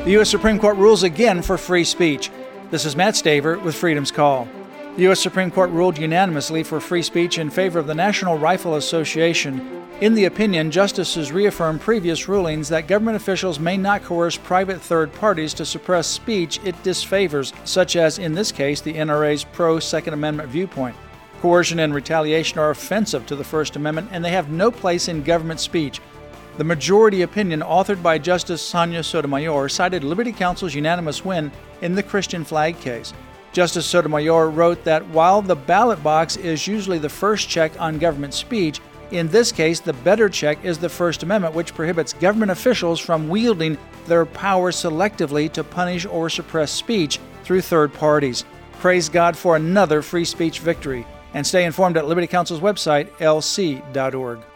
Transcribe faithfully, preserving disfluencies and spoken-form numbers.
The U S Supreme Court rules again for free speech. This is Matt Staver with Freedom's Call. The U S Supreme Court ruled unanimously for free speech in favor of the National Rifle Association. In the opinion, justices reaffirmed previous rulings that government officials may not coerce private third parties to suppress speech it disfavors, such as, in this case, the N R A's pro-Second Amendment viewpoint. Coercion and retaliation are offensive to the First Amendment, and they have no place in government speech. The majority opinion, authored by Justice Sonia Sotomayor, cited Liberty Counsel's unanimous win in the Christian flag case. Justice Sotomayor wrote that while the ballot box is usually the first check on government speech, in this case, the better check is the First Amendment, which prohibits government officials from wielding their power selectively to punish or suppress speech through third parties. Praise God for another free speech victory. And stay informed at Liberty Counsel's website, L C dot org.